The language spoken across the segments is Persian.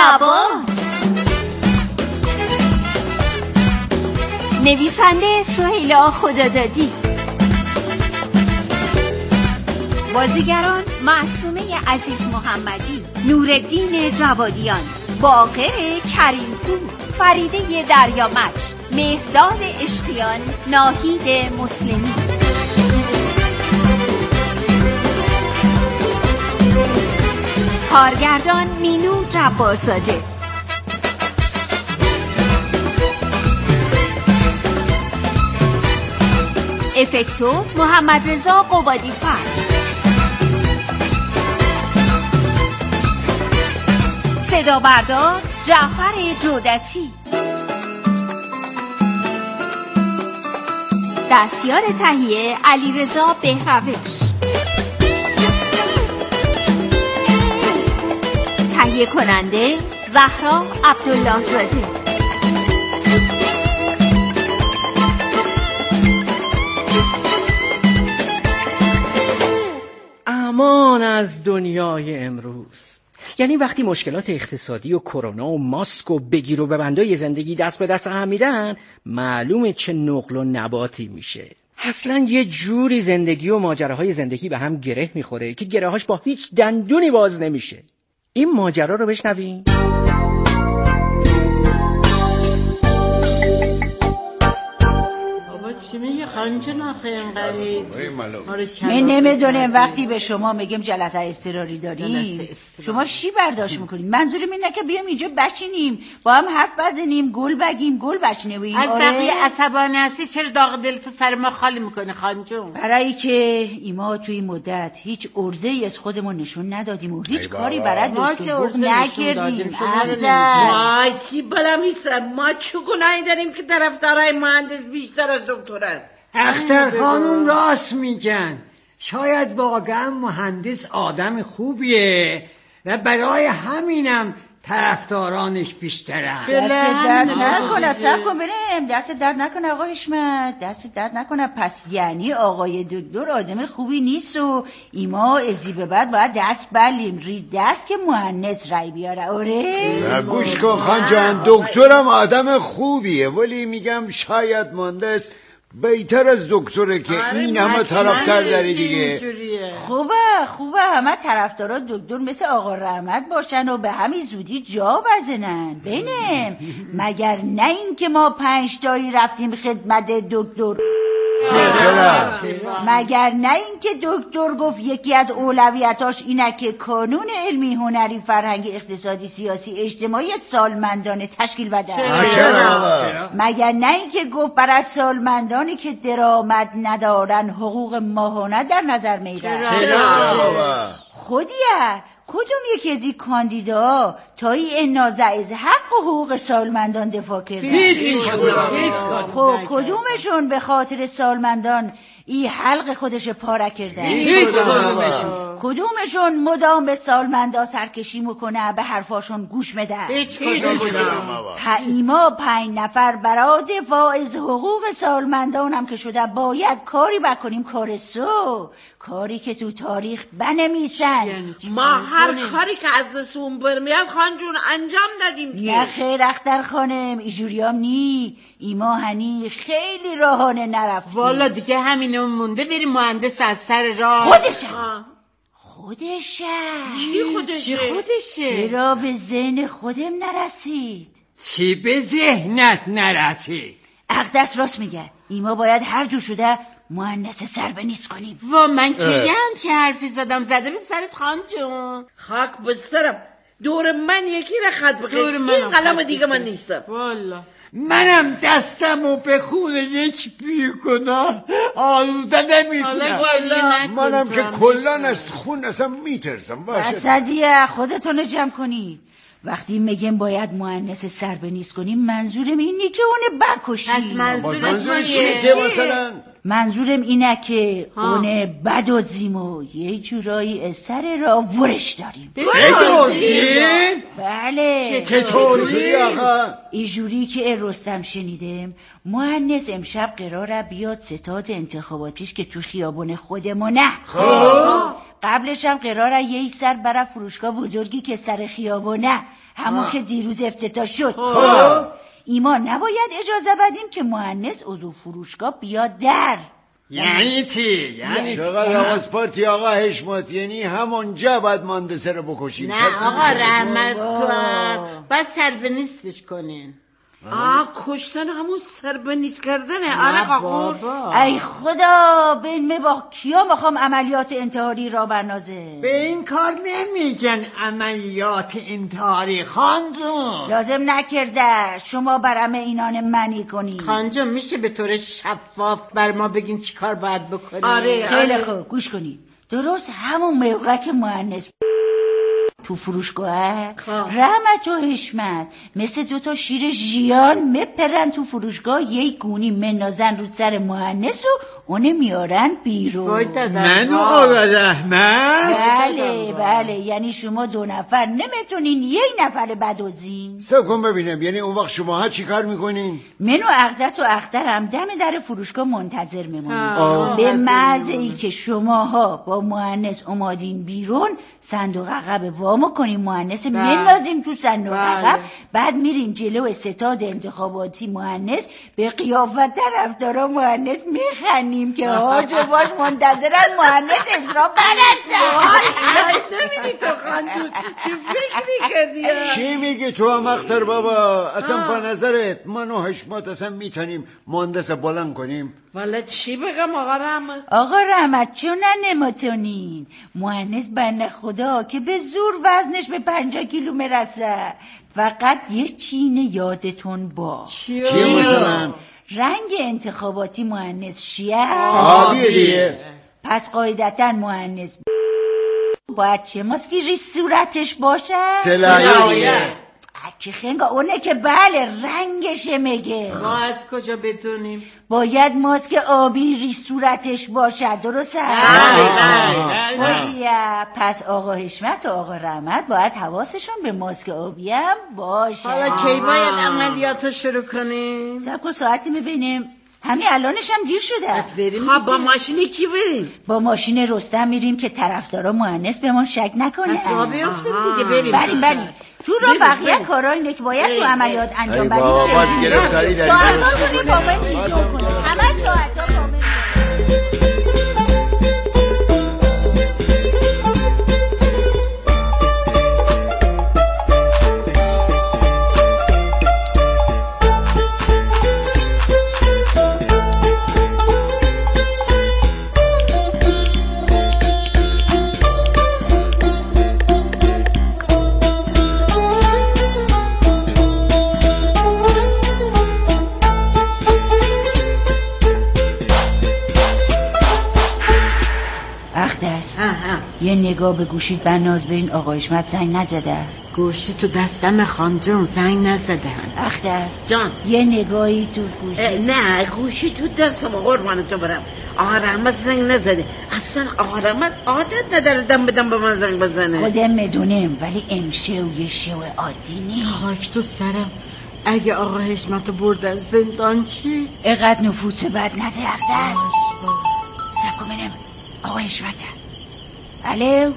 نبات. نویسنده سهیلا خدادادی. بازیگران معصومه عزیز محمدی، نورالدین جوادیان، باقر کریمپور، فریده دریامک، مهرداد عشقیان، ناهید مسلمی. کارگردان مینو جبارزاده. افکتور محمد رضا قبادی‌فر. صدا بردار جعفر جودتی. دستیار تهیه علیرضا بهروش. تهیه کننده زهرا عبدالله زاده. امان از دنیای امروز. یعنی وقتی مشکلات اقتصادی و کرونا و ماسک و بگیر و ببندای زندگی دست به دست هم میدن، معلومه چه نقل و نباتی میشه. اصلا یه جوری زندگی و ماجراهای زندگی به هم گره میخوره که گره‌هاش با هیچ دندونی باز نمیشه. این ماجرا رو بشنوین. چی میگه خانجون آخه اینقدر؟ من نمیدونم وقتی به شما میگم جلسه اضطراری داریم شما چی برداشت میکنید؟ منظورم اینه که بیام اینجا بشینیم با هم حرف بزنیم، گل بگیم، گل بشنویم. از بقیه عصبانی هستی چرا داغ دلت سر ما خالی میکنه خانجون؟ برای که ایما توی مدت هیچ عرضه‌ای از خودمون نشون ندادیم و هیچ کاری برای دوست نکردیم. وای چی بالا میسرم، ما چه گناهی داریم که طرفدارای مهندس بیشتر از دکترن؟ اختر خانم راست میگن. شاید واقعا مهندس آدم خوبیه و برای همینم طرفدارانش بیشترن. دست درد نکنه، صبر کن بریم. دست درد نکنه آقا حشمت، دست درد نکنه. پس یعنی آقای دکتر آدم خوبی نیست و ایما ازی به بعد باید دست بلیم ری دست که مهندس رای بیاره. آره گوش کن خان جان، دکترم آدم خوبیه ولی میگم شاید مهندس بهتر از دکتره که این همه طرفدار داره دیگه. خوبه همه طرفدارا دکتر مثل آقا رحمت باشن و به همین زودی جا بزنن. بینم مگر نه این که ما 5 تایی رفتیم خدمت دکتر؟ مگر نه این که دکتر گفت یکی از اولویتاش اینه که کانون علمی هنری فرهنگی اقتصادی سیاسی اجتماعی سالمندانه تشکیل بده؟ مگر نه این که گفت برای سالمندانی که درآمد ندارن حقوق ماهانه در نظر میگیرن؟ خودیه کدوم یکی از این کاندیدا تا این نازعیز حق و حقوق سالمندان دفاع کرده؟ هیچ خب کدومشون به خاطر سالمندان این حلق خودش پاره کرده؟ هیچ کدومشون مدام به سالمندا سرکشی میکنه به حرفاشون گوش میده؟ هیچ ایما 5 نفر برای دفاع از حقوق سالمندان هم که شده باید کاری بکنیم، کاری که تو تاریخ بنویسن. ما هر کاری که از دستمون برمیاد خانجون انجام دادیم دیگه. نه خیر اختر خانم اینجوریام نی. ایما هنی خیلی راهانه نرفتیم. والا دیگه همینمون مونده بریم مهندس از سر راه. خودشه چی خودشه؟ چرا به ذهن خودم نرسید؟ چی به ذهنت نرسید؟ اقدس راست میگه. ایما باید هر جور شده مهندس سر به نیست کنیم. من که چه حرفی زدم؟ زده به سرت خانجون. خاک به سرم. دور من یکی را خط بکش. این قلم دیگه من نیستم. والا منم دستمو به خون یک بیگناه آلوده نمیکنم. منم که کلان از خون اصلا میترسم. اسدیه خودتونو جمع کنید. وقتی میگم باید مهندس سر به نیست کنیم منظورم اینه که اونه بکشیم. پس منظور چیه مثلا؟ منظورم اینه که اونه بدوزیم و یه جورایی از سر را ورش داریم. بدوزیم؟ بله. چطوری آقا؟ اینجوری که رستم شنیدم مهندس امشب قراره بیاد ستاد انتخاباتیش که تو خیابون خودمونه. قبلش هم قراره یه سر برای فروشگاه بزرگی که سر خیابونه، همون که دیروز افتتاح شد. ایمان نباید اجازه بدیم که مهندس عضو فروشگاه بیاد در. یعنی چی؟ یعنی چقدر حواس پارتی آقا حشمت، یعنی همونجا باید مهندسه رو بکشیم. نه آقا رحمت کن، باید سربنیستش کنین. کشتن همون سربنیست کردنه. آره بابا. ای خدا، بین با کیا میخوام عملیات انتحاری را برنازه؟ به این کار نمیگن عملیات انتحاری خانجون. لازم نکرده شما برام اینان منی کنی. خانجون میشه به طور شفاف بر ما بگین چی کار باید بکنیم؟ آره خیلی خوب گوش کنید. درست همون موقع که مهندس تو فروشگاه رحمت و حشمت مثل 2 شیر ژیان مپرن تو فروشگاه، یک گونی منازن رو سر مهندس و اونه میارن بیرون. من و آقا رحمت؟ بله یعنی شما 2 نفر نمیتونین 1 نفر بدوزین. سب کن ببینم، یعنی اون وقت شما ها چی کار میکنین؟ من و اقدس و اختر هم دم در فروشگاه منتظر میمونیم. به محض ای که شماها با مهندس اومدین بیرون، صندوق عقب وامو کنیم مهندس مندازیم تو صندوق عقب، بعد میریم جلو ستاد انتخاباتی مهندس، به قیافت طرفدارا مهندس میخنیم که هاج و باش منتظرن مهندس اجرا برسه. نمیدی تو خانجون چه فکری کردی؟ چی میگی تو هم اختر بابا؟ اصلا با نظرت من و حشمت اصلا میتونیم مهندس بلند کنیم؟ والا چی بگم آقا رحمت؟ آقا رحمت چون نمیتونین؟ مهندس بنده خدا که به زور وزنش به 50 کیلو میرسه. فقط یه چینه یادتون باش. چی مثلا؟ رنگ انتخاباتی مهندس شیه آبیه دیگه. پس قاعدتا مهندس باید چه ماسکی ریز صورتش باشه؟ سلاحیه. که خنگا اونه که بله رنگشه میگه. ما از کجا بدونیم؟ باید ماسک آبی ریز صورتش باشه. درسته؟ بله. پس آقا حشمت و آقا رحمت باید حواسشون به ماسک آبی هم باشه. حالا کی باید عملیاتو شروع کنیم؟ سب کن ساعتی میبینیم. همین الانش هم دیر شده. خب با ماشین کی بریم؟ با ماشین رستم میریم که طرفدارا مهندس به ما شک نکنه. پس راه بیافتیم دیگه. بریم تو رو بقیه کارا اینه که باید تو عملیات انجام بدیم. باز گرفتاری داریم. ساعتاتونی با من میزون کنه. همه ساعتا با من. یه نگاه به گوشید بناز به این آقا حشمت زنگ نزده؟ گوشی تو دستم خانجون زنگ نزدن. اختر جان یه نگاهی تو گوشی. نه گوشی تو دستم قربان تو برم. آقا رحمت زنگ نزده. اصلا آقا رحمت عادت نداره دم بدم به من زنگ بزنه. خودم میدونم ولی امشه و یه شو عادی نی. خاک تو سرم. اگه آقا حشمتو بردن زندان چی؟ اقدر نفوس بد نزه اختر. سب کن بینم آقا حشمته. الو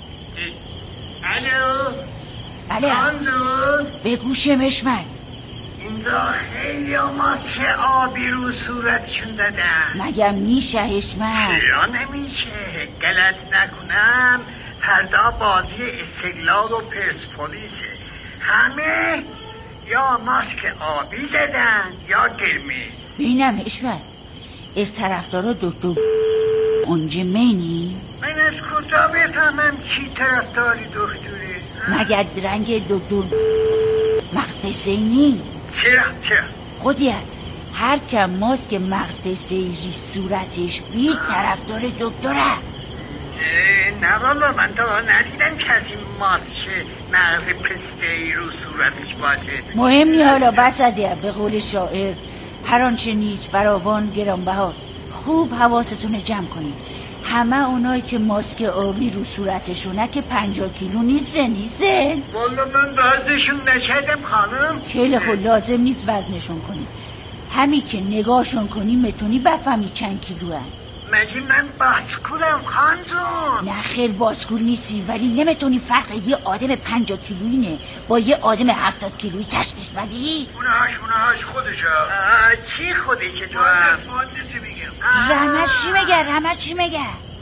خانجون به گوشم حشمت. اینجا خیلی ما چه آبی رو صورتشون دادن. مگه میشه حشمت؟ چرا نمیشه؟ غلط نکنم فردا بازی استقلال و پرسپولیسه. همه یا ماسک آبی دادن یا گرمی. ببینم حشمت از طرفدارا دکتر اونجا منی؟ من از کجا بفهمم کی طرفداری دکتره؟ مگه رنگ دکتر مغز پسینی؟ چرا؟ خودیه هر کم ماسک مغز پسیری صورتش بید طرفدار دکتره. نه والا من تا ندیدم کسی ماسک مغز پسیری رو صورتش باشه. مهم نی حالا بسده. به قول شاعر هر آنچه نیست فراوان گرانبهاست. خوب حواستون جمع کنید. همه اونایی که ماسک آبی رو صورتشونه که 50 کیلو نیستن. والا من وزنشون نشدم خانم. خیلی خود لازم نیست وزنشون کنی. همین که نگاهشون کنی میتونی بفهمی چند کیلو هست. مگه من باسکولم خانجون؟ نه خیر باسکول نیستی، ولی نمیتونی فرق یه آدم 50 کیلویی با یه آدم 70 کیلویی تشخیص بدی؟ اونهاش خودشه. چی خودشه تو هم؟ مهندسی میگم. رحمت چی میگه؟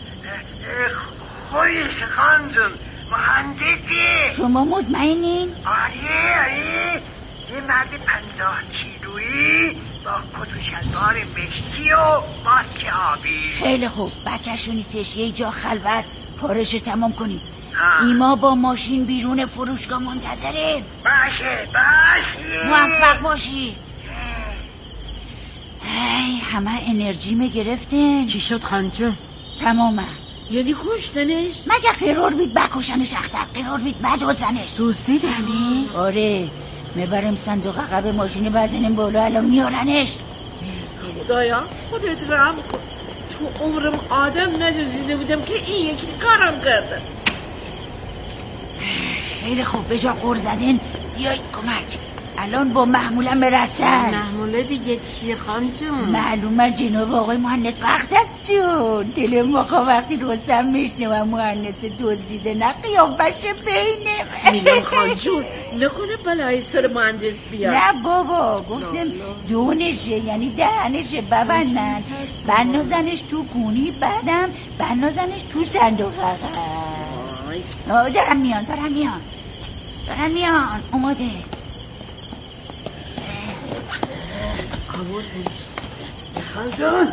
خودشه خانجون، مهندسی. شما مطمئنین؟ آره یه مرد 50 کیلویی با کت و شلوار مشکی و ماسک آبی. خیلی خوب، بکشونیتش یه جا خلوت، پارش تمام کنید. ایما با ماشین بیرون فروشگاه منتظریم. باشه موفق باشید. همه انرژی گرفتن. چی شد خانجون؟ تمامه. یعنی کشتنش؟ مگه قرار بید بکشنش اختر، قرار بید بدوزنش. دزدیدنش؟ آره، میبرم صندوق عقب ماشین بزنیم بالا، الان میارنش. خدایا خودت رحم کن، تو عمرم آدم ندزدیده بودم که این یکی کارم کرده. خیلی خوب، به جا غر زدن بیایید کمک. الان با محمولم برسن. محموله دیگه چیه خانجون؟ معلومه جناب آقای مهندس وقت است جون. دل مخوا وقتی رستم میشنه و مهندس دزدیده نه قیافش بینه. میلان خانجون نکنه بلای سر مهندس بیاد. نه بابا، گفتم دونشه یعنی دهنشه ببندن، بندازنش تو گونی، بعدم بندازنش تو صندوق عقب. دارم میان اومده. خانجان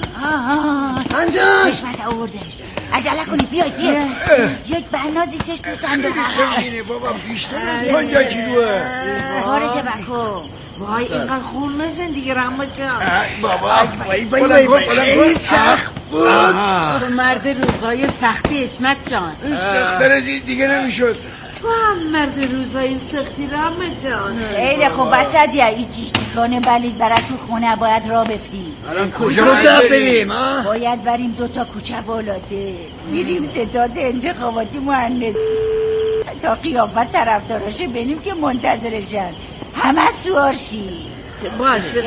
حشمت آوردش. عجله کنی بیاید یک بنازیتش تو صندوق سنگینه بابا، بیشتر از 50 کیلوه. باره تبکو. وای اینقدر خون نزن دیگه رحمت جان. بابا خیلی سخت بود. تو مرد روزای سختی اسمت جان. سخت‌تر از این دیگه نمیشد. تو هم مرد روزای سختی رحمت جان. خیلی خوب بسد یا ای چیشتیکانه بلید برای تو خونه باید را بفتی. الان کجا بریم؟ باید بریم 2 تا کوچه بالاته، میریم ستاد انتخاباتی مهندس تا قیافت طرفداراشه بینیم که منتظرشن. همه سوار شی. باشه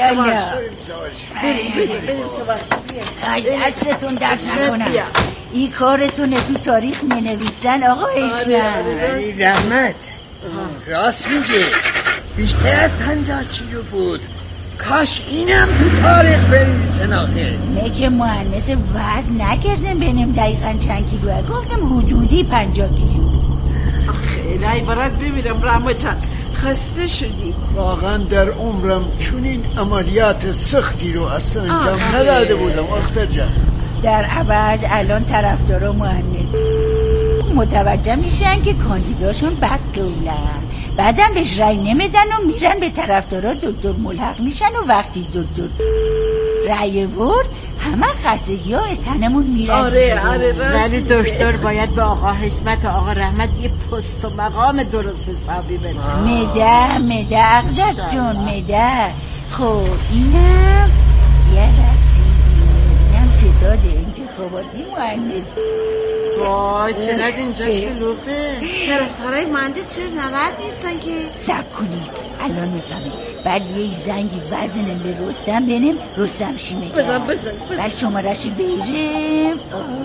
بریم سوار. دستتون درد نکنم. این کارتونه تو تاریخ منویسن آقا اشمن. رحمت راست میگه، بیشتر از 50 کیلو بود. کاش اینم تو تاریخ بنویسن آخه. نه که مهندس وزن نکردم بینم دقیقا چند کیلوه، گفتم حدودی 50 کیلو. خیلی عبارت بمیرم رحمت جان، خسته شدی. واقعا در عمرم چنین عملیات سختی رو اصلا انجام نداده بودم اختر جان. در عوض الان طرفدارا مهندس متوجه میشن که کاندیداشون بد قولن، بعدم بهش رای نمیدن و میرن به طرفدارا دکتر ملحق میشن و وقتی دکتر رای ورد همه خستگی ها تنمون میرن. آره ولی دکتر باید به آقا حشمت و آقا رحمت یه پست و مقام درست حسابی بده. مده اقدر جون مده. خب اینم یه رسیدیم ستاد انتخاباتی مهندس. وای چقدر اینجا شلوغه. طرفدارای مهندس چرا ناراحت نیستن که؟ صبر کنید الان میفهمید. بعد یه زنگی بزنم به رستم بینم رستم شی میگه. بزن بعد شماره‌شو بیرم.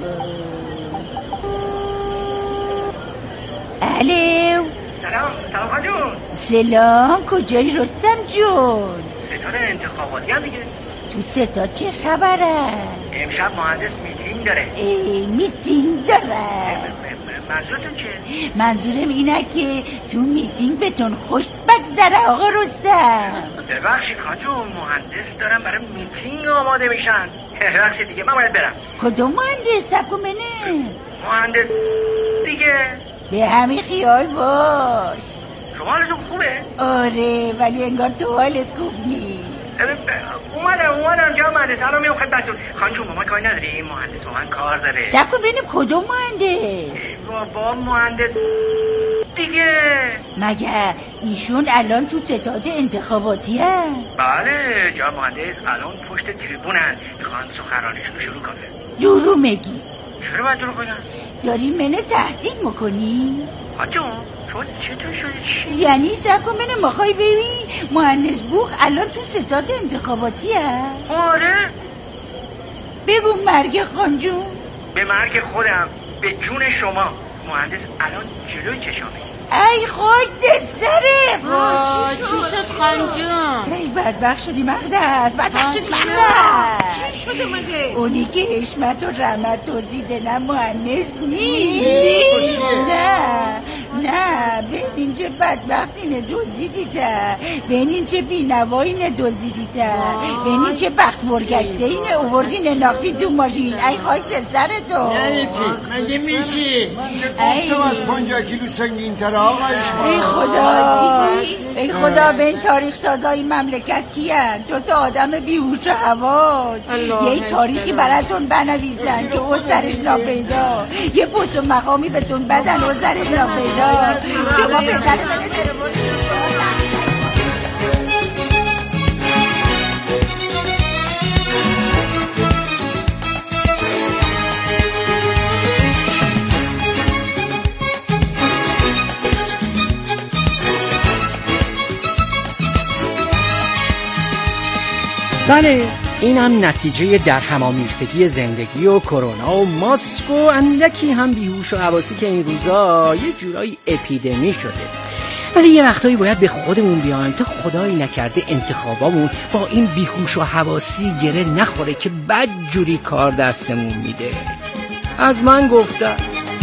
الو سلام خانجون. سلام، کجایی رستم جون؟ ستاد انتخاباتی هم دیگه. تو ستاد چه خبره؟ امشب مهندس میتینگ داره. میتینگ داره؟ منظورتون چیه؟ منظورم اینه که تو میتینگ بهتون خوش بگذره آقا رستم. ببخشید خانجون، مهندس دارن برای میتینگ آماده میشن. ببخشید دیگه من باید برم. کدوم مهندس؟ سبکو منه مهندس دیگه. به همین خیال باش. شما حالتون خوبه؟ آره ولی انگار تو حالت خوب نیست. اومدم جا مهندس، الان میام خدمتتون. خانجون با من کاری نداری؟ مهندس با من کار داره. سبکو ببینیم کدوم مهندس؟ با مهندس دیگه. مگه ایشون الان تو ستاد انتخاباتی هست؟ بله جا مهندس الان پشت تریبونن، میخوان سخنرانیشون شروع کنه. دورو میگی؟ چرا باید دورو کنن؟ داری منو تهدید میکنی؟ خانجون تو چطور شدی چی؟ یعنی سبکو منو مخوای ببین مهندس بوخ الان تو ستاد انتخاباتی هست؟ آره بگو مرگ خانجون. به مرگ خودم، به جون شما. مهندس الان جلوی چشامه. ای خاک سره. چی شد خانجون؟ ای بدبخت شدی مقدس، بدبخت شدی مقدس. چی شده مگه؟ اونی که حشمت و رحمت توزیده نه مهندس نیست. نه ببین چه بدبختینه دوزیدیده، ببین چه بینوایینه دوزیدیده، ببین چه بخت برگشته اینه اووردین انداختی تو ماشین. ای خاک سرتو. مگه میشی؟ گفتم از 50 کیلو سنگین تر آقا حشمت. ای خدا به این تاریخ سازای مملکت کیه؟ تو تا آدم بیهوش و حواس یه تاریخی براتون بنویسن که او سرش ناپیدا، یه پست و مقامی بهتون بدن او سرش ناپیدا. شما بهتره بله، این هم نتیجه در همامیختگی زندگی و کرونا و ماسک و اندکی هم بیهوش و حواسی که این روزا یه جورایی اپیدمی شده. ولی یه وقتایی باید به خودمون بیایم تا خدایی نکرده انتخابامون با این بیهوش و حواسی گره نخوره که بد جوری کار دستمون میده. از من گفتم.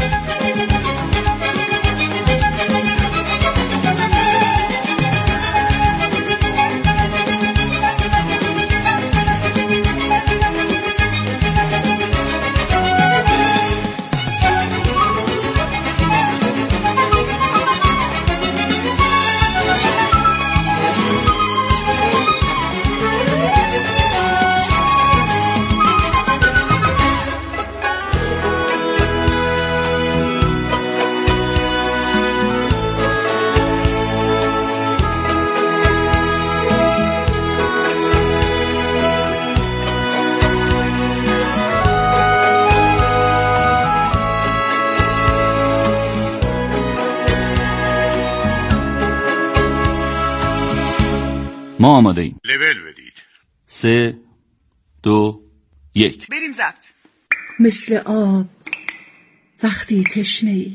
ما آماده ایم. لول بدید. 3 2 1 بریم ضبط. مثل آب وقتی تشنه‌ای،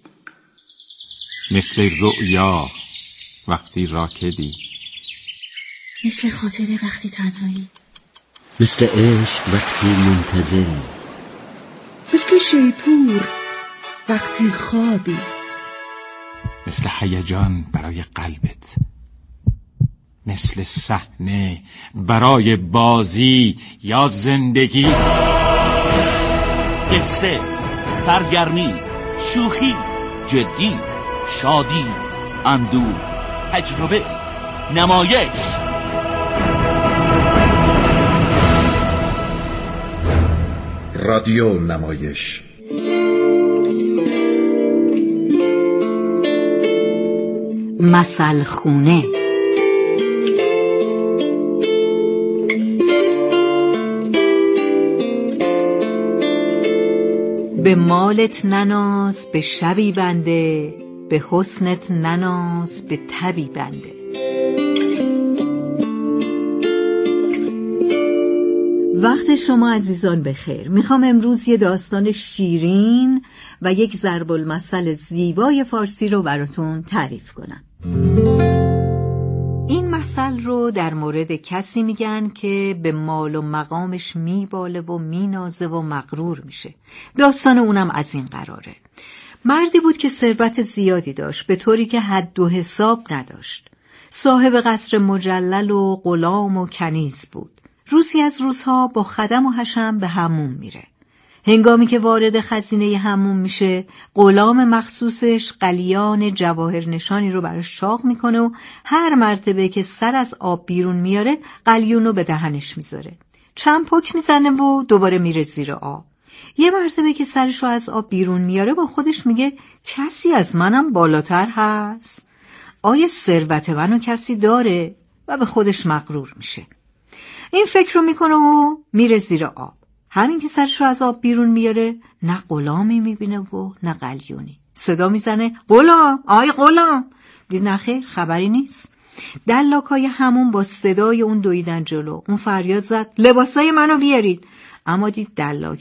مثل رؤیا وقتی راکدی، مثل خاطره وقتی تنهایی، مثل عشق وقتی منتظری، مثل شیپور وقتی خوابی، مثل هیجان برای قلبت، مثل صحنه برای بازی یا زندگی. قصه، سرگرمی، شوخی، جدی، شادی، اندوه، تجربه، نمایش. رادیو نمایش. مثل خونه. به مالت نناز به شبی بنده، به حسنت نناز به تبی بنده. وقت شما عزیزان بخیر. میخوام امروز یه داستان شیرین و یک ضرب المثل زیبای فارسی رو براتون تعریف کنم. این مثل رو در مورد کسی میگن که به مال و مقامش میباله و مینازه و مغرور میشه. داستان اونم از این قراره. مردی بود که ثروت زیادی داشت، به طوری که حد و حساب نداشت. صاحب قصر مجلل و غلام و کنیز بود. روزی از روزها با خدم و حشم به حموم میره. هنگامی که وارد خزینه حموم میشه، غلام مخصوصش قلیان جواهر نشانی رو براش چاق میکنه و هر مرتبه که سر از آب بیرون میاره قلیون رو به دهنش میذاره. چند پک میزنه و دوباره میره زیر آب. یه مرتبه که سرش رو از آب بیرون میاره با خودش میگه کسی از منم بالاتر هست؟ آیا ثروت منو کسی داره؟ و به خودش مغرور میشه. این فکر رو میکنه و میره زیر آب. همین که سرش رو از آب بیرون میاره نه غلامی میبینه و نه قلیونی. صدا میزنه غلام، آی غلام. دید نخیر، خبری نیست. دلاکای همون با صدای اون دویدن جلو. اون فریاد زد لباسای منو بیارید. اما دید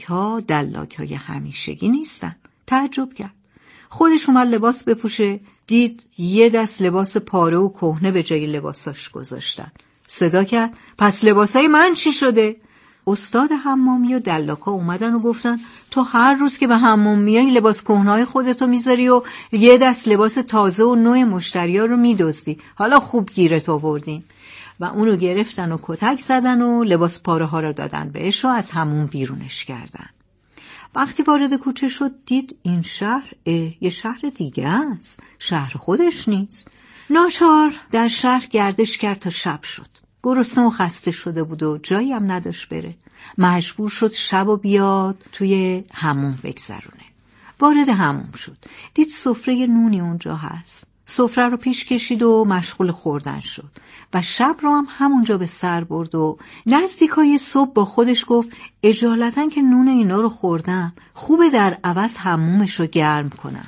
دلاک‌های همیشگی نیستن. تعجب کرد. خودش اومد لباس بپوشه، دید یه دست لباس پاره و کهنه به جای لباساش گذاشتن. صدا کرد پس لباسای من چی شده؟ استاد حمامی و دلاکا اومدن و گفتن تو هر روز که به حمام میای لباس کهنه‌های خودتو میذاری و یه دست لباس تازه و نوع مشتریا رو میدزدی. حالا خوب گیرت آوردیم. و اونو گرفتن و کتک زدن و لباس پاره ها رو دادن بهش و از حموم بیرونش کردن. وقتی وارد کوچه شد دید این شهر یه شهر دیگه است، شهر خودش نیست. ناچار در شهر گردش کرد تا شب شد. گرسنه و خسته شده بود و جایی هم نداشت بره. مجبور شد شب و بیاد توی حموم بگذرونه. وارد حموم شد، دید سفره نونی اونجا هست. سفره رو پیش کشید و مشغول خوردن شد و شب رو هم همونجا به سر برد و نزدیکای صبح با خودش گفت اجالتا که نون اینا رو خوردم، خوبه در عوض حمومش رو گرم کنم.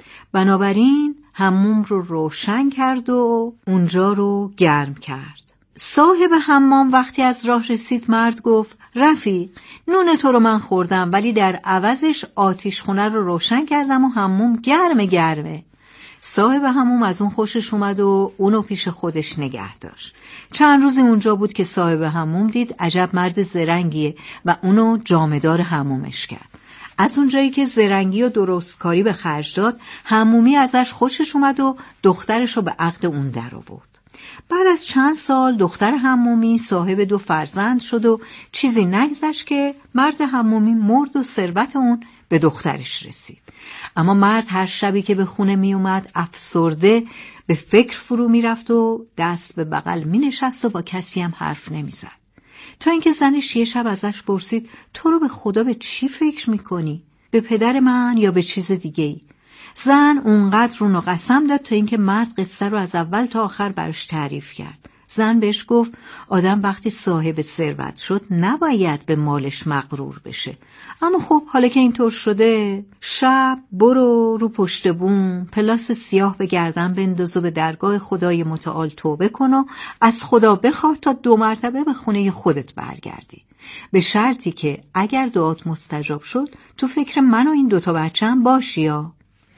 بنابراین حموم رو روشن کرد و اونجا رو گرم کرد. صاحب حمام وقتی از راه رسید مرد گفت رفیق، نون تو رو من خوردم ولی در عوضش آتیشخونه رو روشن کردم و حموم گرمه. صاحب حموم از اون خوشش اومد و اونو پیش خودش نگه داشت. چند روزی اونجا بود که صاحب حموم دید عجب مرد زرنگیه و اونو جامه‌دار حمومش کرد. از اونجایی که زرنگی و درستکاری به خرج داد، حمومی ازش خوشش اومد و دخترش رو به عقد اون در آورد. بعد از چند سال دختر حمومی صاحب 2 فرزند شد و چیزی نگذشت که مرد حمومی مرد و ثروت اون به دخترش رسید. اما مرد هر شبی که به خونه می اومد افسرده به فکر فرو می رفت و دست به بغل می نشست و با کسی هم حرف نمی زد. تا اینکه زنش یه شب ازش پرسید تو رو به خدا به چی فکر می کنی؟ به پدر من یا به چیز دیگه ای؟ زن اونقدر اونو قسم داد تا اینکه مرد قصه رو از اول تا آخر براش تعریف کرد. زن بهش گفت آدم وقتی صاحب ثروت شد نباید به مالش مغرور بشه. اما خب حالا که اینطور شده، شب برو رو پشت بوم پلاس سیاه به گردن بنداز و به درگاه خدای متعال توبه کن و از خدا بخواه تا 2 مرتبه به خونه خودت برگردی، به شرطی که اگر دعات مستجاب شد تو فکر من و این 2 بچه‌م باشی. یا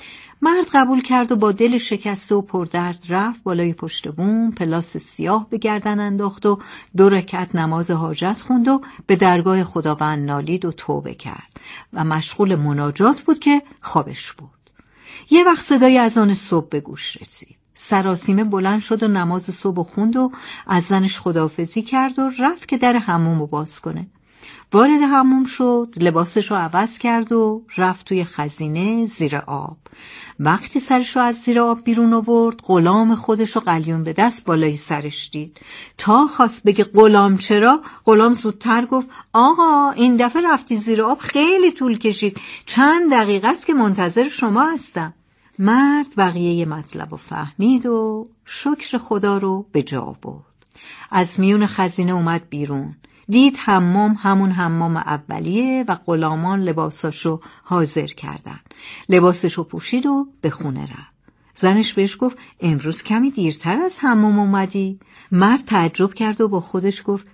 مرد قبول کرد و با دل شکسته و پردرد رفت بالای پشت بوم، پلاس سیاه به گردن انداخت و 2 رکعت نماز حاجت خوند و به درگاه خداوند نالید و توبه کرد و مشغول مناجات بود که خوابش برد. یه وقت صدای اذان صبح به گوش رسید. سراسیمه بلند شد و نماز صبح خوند و از زنش خداحافظی کرد و رفت که در حموم رو باز کنه. وارد حموم شد، لباسش رو عوض کرد و رفت توی خزینه زیر آب. وقتی سرش رو از زیر آب بیرون آورد، غلام خودش رو قلیون به دست بالای سرش دید. تا خواست بگه غلام چرا، غلام زودتر گفت آقا این دفعه رفتی زیر آب خیلی طول کشید، چند دقیقه است که منتظر شما هستم. مرد بقیه مطلب رو فهمید و شکر خدا رو به جا آورد. از میون خزینه اومد بیرون، دید حمام همون حمام اولیه و غلامان لباساشو حاضر کردن. لباسشو پوشید و به خونه رفت. زنش بهش گفت امروز کمی دیرتر از حمام اومدی؟ مرد تعجب کرد و با خودش گفت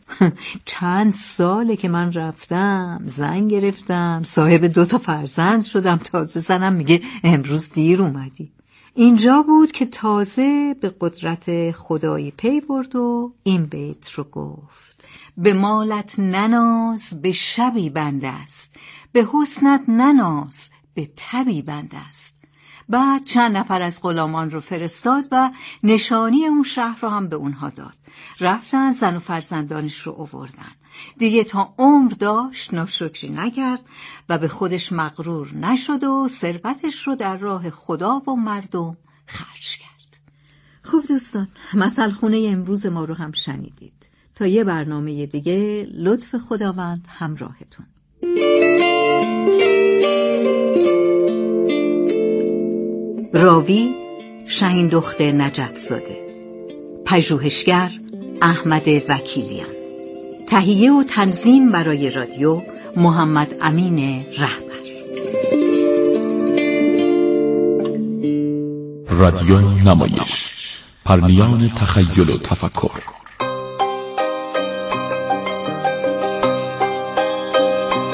چند ساله که من رفتم، زن گرفتم، صاحب 2 فرزند شدم، تازه زنم میگه امروز دیر اومدی. اینجا بود که تازه به قدرت خدایی پی برد و این بیت رو گفت: به مالت نناز به شبی بنده است، به حسنت نناز به تبی بنده است. بعد چند نفر از غلامان رو فرستاد و نشانی اون شهر رو هم به اونها داد. رفتن زن و فرزندانش رو آوردن. دیگه تا عمر داشت ناشکری نکرد و به خودش مغرور نشد و ثروتش رو در راه خدا و مردم خرج کرد. خوب دوستان، مثل خونه امروز ما رو هم شنیدید. تا یه برنامه دیگه لطف خداوند همراهتون. راوی شهین دخت نجف‌زاده، پژوهشگر احمد وکیلیان، تهیه و تنظیم برای رادیو محمد امین رهبر. رادیو نمایش، پرنیان تخیل و تفکر.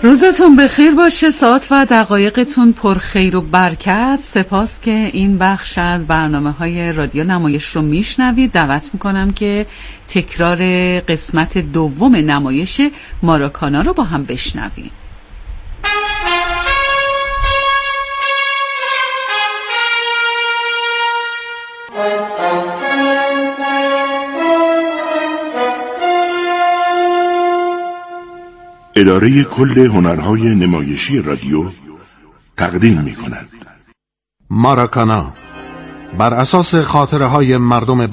روزتون بخیر باشه، ساعت و دقایقتون پر خیر و برکت. سپاس که این بخش از برنامه‌های رادیو نمایش رو میشنوید. دعوت میکنم که تکرار قسمت دوم نمایش ماراکانا رو با هم بشنویم. اداره کل هنرهای نمایشی رادیو تقدیم می کند. ماراکانا بر اساس خاطره های مردم